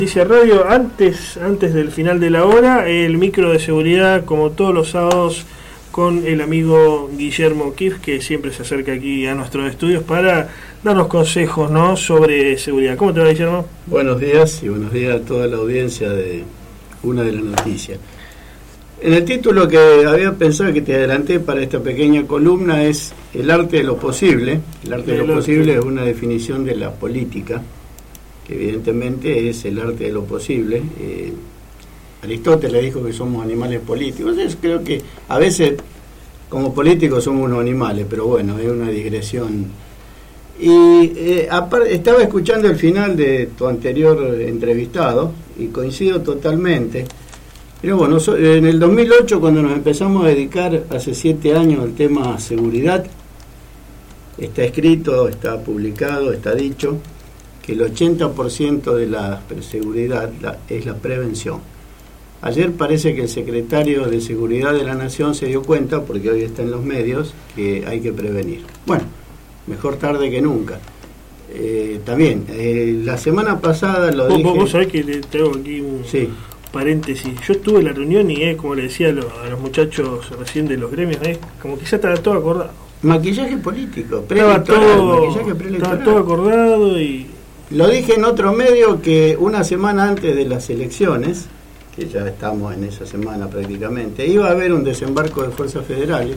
Noticia Radio, antes del final de la hora, el micro de seguridad, como todos los sábados, con el amigo Guillermo Kif, que siempre se acerca aquí a nuestros estudios para darnos consejos, ¿no?, sobre seguridad. ¿Cómo te va, Guillermo? Buenos días y buenos días a toda la audiencia de Una de las Noticias. En el título que había pensado que te adelanté para esta pequeña columna es El arte de lo posible. El arte de lo posible es una definición de la política, que evidentemente es el arte de lo posible. Aristóteles dijo que somos animales políticos. Yo creo que a veces como políticos somos unos animales, pero bueno, es una digresión. Y estaba escuchando el final de tu anterior entrevistado y coincido totalmente. Pero bueno, en el 2008, cuando nos empezamos a dedicar hace 7 años al tema seguridad, está escrito, está publicado, está dicho que el 80% de la seguridad es la prevención. Ayer parece que el secretario de Seguridad de la Nación se dio cuenta, porque hoy está en los medios, que hay que prevenir. Bueno, mejor tarde que nunca. También, la semana pasada lo dije... Vos sabés que te hago aquí un paréntesis. Yo estuve en la reunión y como le decía a los muchachos recién de los gremios, como que ya estaba todo acordado. Maquillaje político, estaba todo acordado y... Lo dije en otro medio que una semana antes de las elecciones, que ya estamos en esa semana prácticamente, iba a haber un desembarco de fuerzas federales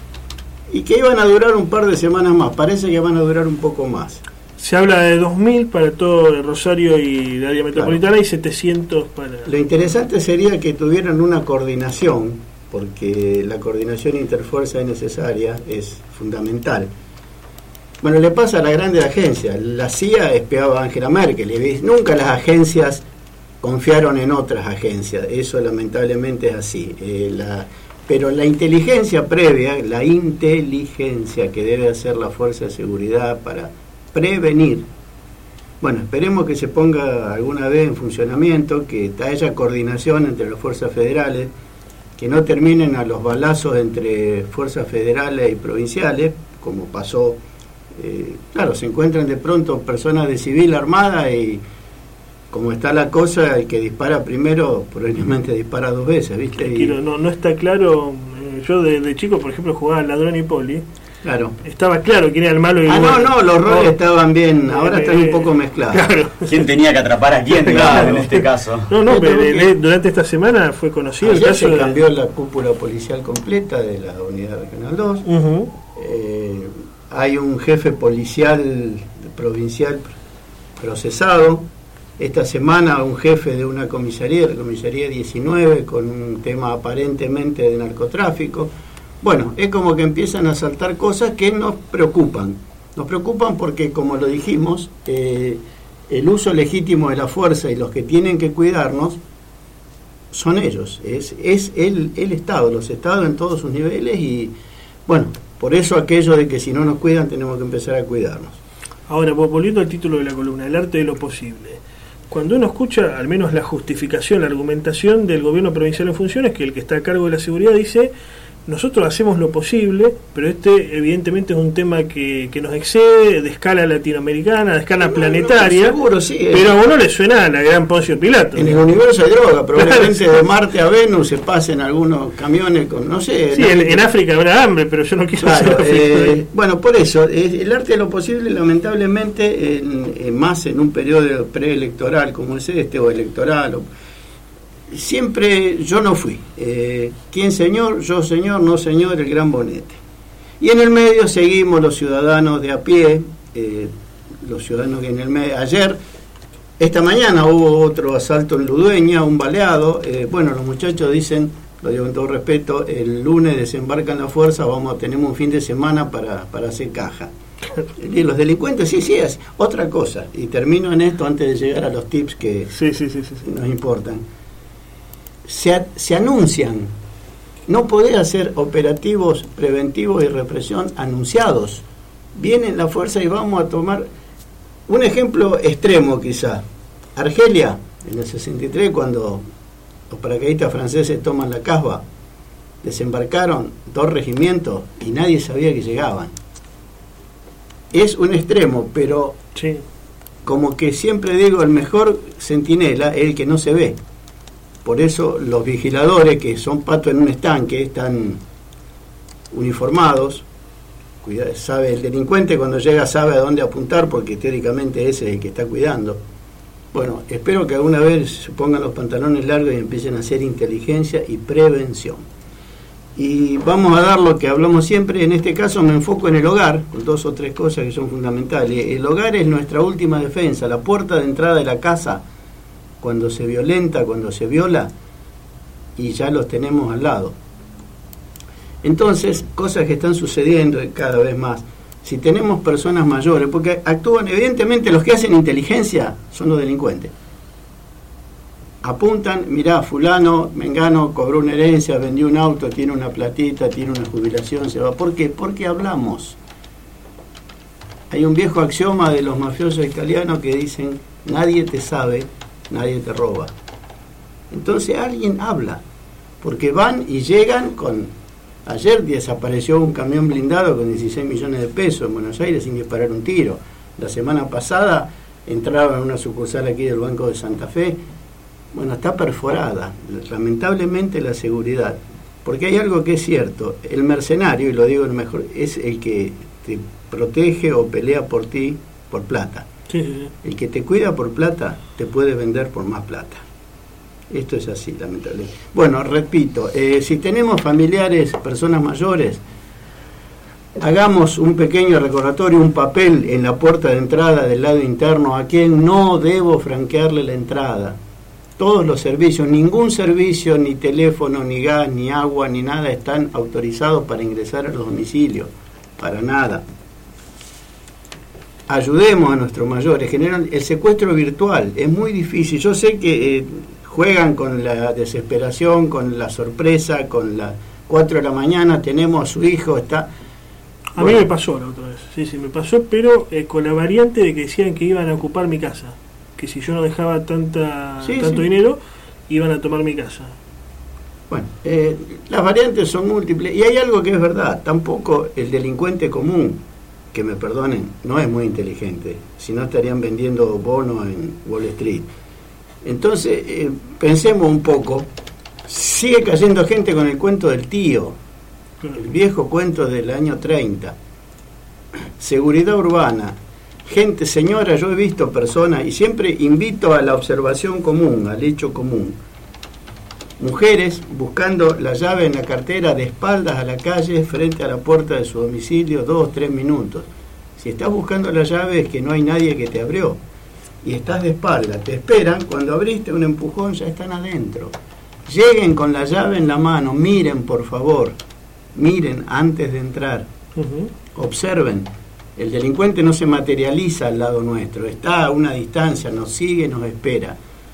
y que iban a durar un par de semanas más. Parece que van a durar un poco más. Se habla de 2.000 para todo el Rosario y la área metropolitana, claro, y 700 para... Lo interesante sería que tuvieran una coordinación, porque la coordinación interfuerza es necesaria, es fundamental. Bueno, le pasa a las grandes agencias. La CIA espiaba a Angela Merkel y nunca las agencias confiaron en otras agencias. Eso lamentablemente es así. Pero la inteligencia previa, la inteligencia que debe hacer la Fuerza de Seguridad para prevenir, bueno, esperemos que se ponga alguna vez en funcionamiento, que haya coordinación entre las fuerzas federales, que no terminen a los balazos entre fuerzas federales y provinciales, como pasó. Claro, se encuentran de pronto personas de civil armada y como está la cosa, el que dispara primero probablemente dispara 2 veces, ¿viste? No está claro. Yo de chico, por ejemplo, jugaba al ladrón y poli. Claro. Estaba claro quién era el malo y el bueno. No, los roles estaban bien, ahora están un poco mezclados. Claro. ¿Quién tenía que atrapar a quién, claro, en este caso? Pero durante esta semana fue conocido ayer el caso se cambió la cúpula policial completa de la Unidad Regional 2. Uh-huh. Hay un jefe policial provincial procesado. Esta semana un jefe de una comisaría, la comisaría 19, con un tema aparentemente de narcotráfico. Bueno, es como que empiezan a saltar cosas que nos preocupan. Nos preocupan porque, como lo dijimos, el uso legítimo de la fuerza y los que tienen que cuidarnos son ellos. Es el Estado, los Estados en todos sus niveles y, bueno, por eso aquello de que si no nos cuidan tenemos que empezar a cuidarnos. Ahora, volviendo al título de la columna, el arte de lo posible. Cuando uno escucha, al menos la justificación, la argumentación del gobierno provincial en funciones, que el que está a cargo de la seguridad dice, nosotros hacemos lo posible, pero evidentemente es un tema que nos excede, de escala latinoamericana, de escala planetaria, seguro, sí, pero a uno le suena a la gran Poncio Pilato. En el universo hay droga, probablemente de Marte a Venus se pasen algunos camiones con, no sé... Sí, en África habrá hambre, pero yo no quiero hacer África. Bueno, por eso, el arte de lo posible, lamentablemente, más en un periodo preelectoral como es este, o electoral, siempre yo no fui. ¿Quién señor? Yo señor, no señor, el gran bonete. Y en el medio seguimos los ciudadanos de a pie, los ciudadanos que en el medio... Ayer, esta mañana hubo otro asalto en Ludueña, un baleado. Bueno, los muchachos dicen, lo digo con todo respeto, el lunes desembarcan la fuerza, tenemos un fin de semana para hacer caja. Y los delincuentes, sí, es otra cosa. Y termino en esto antes de llegar a los tips que sí. Nos importan. Se anuncian, no podés hacer operativos preventivos y represión anunciados. Viene la fuerza y vamos a tomar un ejemplo extremo quizá. Argelia, en el 63, cuando los paracaidistas franceses toman la Casbah, desembarcaron 2 regimientos y nadie sabía que llegaban. Es un extremo, pero sí. como que siempre digo, el mejor centinela es el que no se ve. Por eso los vigiladores, que son patos en un estanque, están uniformados. Sabe, el delincuente cuando llega sabe a dónde apuntar, porque teóricamente ese es el que está cuidando. Bueno, espero que alguna vez se pongan los pantalones largos y empiecen a hacer inteligencia y prevención. Y vamos a dar lo que hablamos siempre. En este caso me enfoco en el hogar, con 2 o 3 cosas que son fundamentales. El hogar es nuestra última defensa, la puerta de entrada de la casa, cuando se violenta, cuando se viola, y ya los tenemos al lado. Entonces, cosas que están sucediendo cada vez más. Si tenemos personas mayores, porque actúan, evidentemente los que hacen inteligencia son los delincuentes. Apuntan, mirá, fulano, mengano, cobró una herencia, vendió un auto, tiene una platita, tiene una jubilación, se va. ¿Por qué? Porque hablamos. Hay un viejo axioma de los mafiosos italianos que dicen, nadie te sabe, nadie te roba. Entonces alguien habla, porque van y llegan con... Ayer desapareció un camión blindado con 16 millones de pesos en Buenos Aires sin disparar un tiro. La semana pasada entraba en una sucursal aquí del Banco de Santa Fe. Bueno, está perforada, lamentablemente, la seguridad. Porque hay algo que es cierto, el mercenario, y lo digo el mejor, es el que te protege o pelea por ti por plata. Sí. El que te cuida por plata te puede vender por más plata. Esto es así, lamentablemente. Bueno, repito, si tenemos familiares, personas mayores, hagamos un pequeño recordatorio, un papel en la puerta de entrada del lado interno a quien no debo franquearle la entrada. Todos los servicios, ningún servicio, ni teléfono, ni gas, ni agua, ni nada están autorizados para ingresar a los domicilios, para nada. Ayudemos a nuestros mayores. General, el secuestro virtual es muy difícil. Yo sé que juegan con la desesperación, con la sorpresa, con las 4 de la mañana, tenemos a su hijo, está... A mí me pasó la otra vez, sí, me pasó, pero con la variante de que decían que iban a ocupar mi casa, que si yo no dejaba tanto dinero, iban a tomar mi casa. Bueno, las variantes son múltiples, y hay algo que es verdad, tampoco el delincuente común, que me perdonen, no es muy inteligente, si no estarían vendiendo bonos en Wall Street. Entonces, pensemos un poco, sigue cayendo gente con el cuento del tío, el viejo cuento del año 30, seguridad urbana, gente, señora, yo he visto personas, y siempre invito a la observación común, al hecho común, mujeres buscando la llave en la cartera de espaldas a la calle, frente a la puerta de su domicilio, 2 o 3 minutos. Si estás buscando la llave es que no hay nadie que te abrió. Y estás de espalda, te esperan, cuando abriste un empujón ya están adentro. Lleguen con la llave en la mano, miren por favor, miren antes de entrar, observen. El delincuente no se materializa al lado nuestro, está a una distancia, nos sigue, nos espera.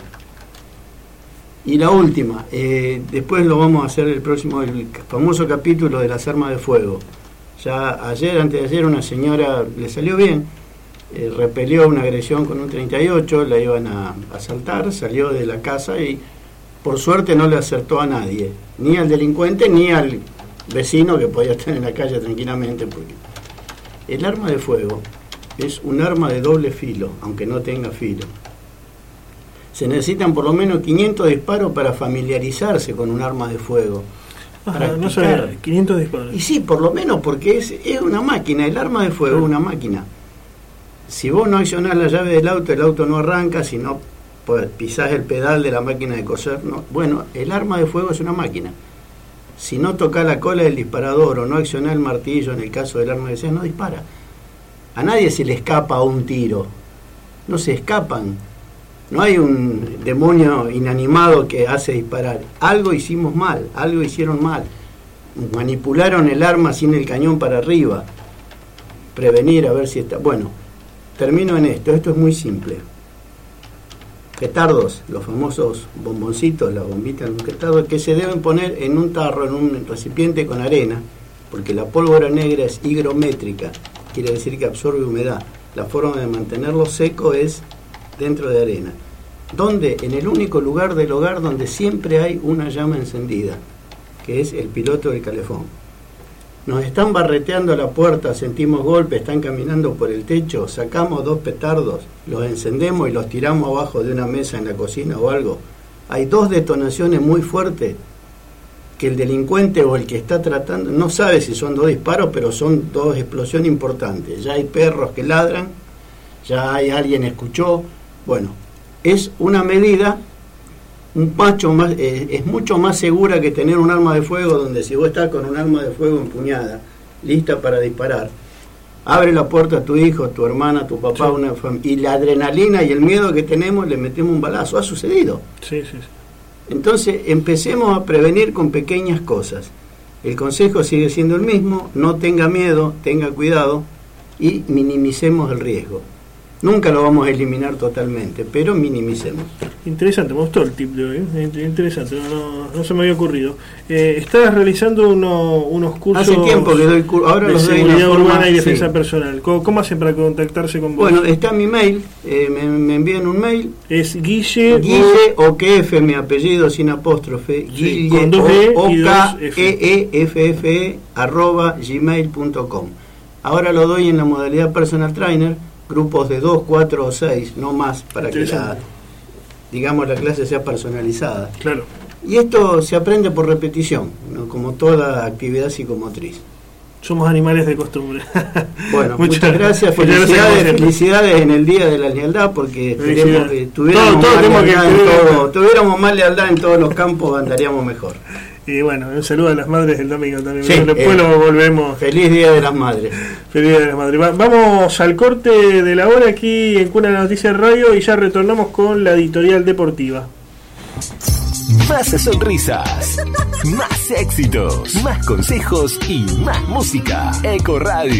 Y la última, después lo vamos a hacer el famoso capítulo de las armas de fuego. Ya ayer, antes de ayer, una señora le salió bien, repelió una agresión con un 38, la iban a asaltar, salió de la casa y por suerte no le acertó a nadie, ni al delincuente ni al vecino que podía estar en la calle tranquilamente, porque el arma de fuego es un arma de doble filo, aunque no tenga filo. Se necesitan por lo menos 500 disparos para familiarizarse con un arma de fuego. No sabía, 500 disparos. Y sí, por lo menos, porque es una máquina, el arma de fuego es una máquina. Si vos no accionás la llave del auto, el auto no arranca, si no pues, pisás el pedal de la máquina de coser. No. Bueno, el arma de fuego es una máquina. Si no tocás la cola del disparador o no accionás el martillo, en el caso del arma de fuego, no dispara. A nadie se le escapa un tiro. No se escapan. No hay un demonio inanimado que hace disparar. Algo hicimos mal, algo hicieron mal. Manipularon el arma sin el cañón para arriba. Prevenir, a ver si está... Bueno, termino en esto. Esto es muy simple. Petardos, los famosos bomboncitos, las bombitas de petardos, que se deben poner en un tarro, en un recipiente con arena, porque la pólvora negra es higrométrica, quiere decir que absorbe humedad. La forma de mantenerlo seco es dentro de arena. Donde en el único lugar del hogar donde siempre hay una llama encendida, que es el piloto del calefón. nos están barreteando la puerta, sentimos golpes, están caminando por el techo, sacamos 2 petardos, los encendemos y los tiramos abajo de una mesa en la cocina o algo. Hay 2 detonaciones muy fuertes que el delincuente o el que está tratando no sabe si son 2 disparos, pero son 2 explosiones importantes. Ya hay perros que ladran, ya hay alguien escuchó. Bueno, es una medida es mucho más segura que tener un arma de fuego, donde si vos estás con un arma de fuego empuñada, lista para disparar, abre la puerta a tu hijo, a tu hermana, a tu papá, y la adrenalina y el miedo que tenemos, le metemos un balazo. Ha sucedido. Sí. Entonces empecemos a prevenir con pequeñas cosas. El consejo sigue siendo el mismo: no tenga miedo, tenga cuidado y minimicemos el riesgo. Nunca lo vamos a eliminar totalmente, pero minimicemos. Interesante, me gustó el tip de hoy, interesante, no se me había ocurrido. Estás realizando unos cursos. Hace tiempo que doy cursos, ahora de los doy seguridad urbana y defensa personal. ¿Cómo hacen para contactarse con vos? Bueno, está mi mail, me envían un mail. Es Guille Okeefe, mi apellido sin apóstrofe, sí, con 2 E y 2 F @gmail.com. Ahora lo doy en la modalidad personal trainer, grupos de 2, 4 o 6, no más, para que la clase sea personalizada. Claro. Y esto se aprende por repetición, ¿no? Como toda actividad psicomotriz. Somos animales de costumbre. Bueno, muchas gracias. Felicidades en el Día de la Lealtad, porque esperemos que tuviéramos más lealtad en todos los campos, andaríamos mejor. Y bueno, un saludo a las madres del domingo también. Sí, después lo volvemos. Feliz Día de las Madres. Feliz Día de las Madres. Vamos al corte de la hora aquí en Cuna de la Noticia Radio y ya retornamos con la editorial deportiva. Más sonrisas, más éxitos, más consejos y más música. Eco Radio.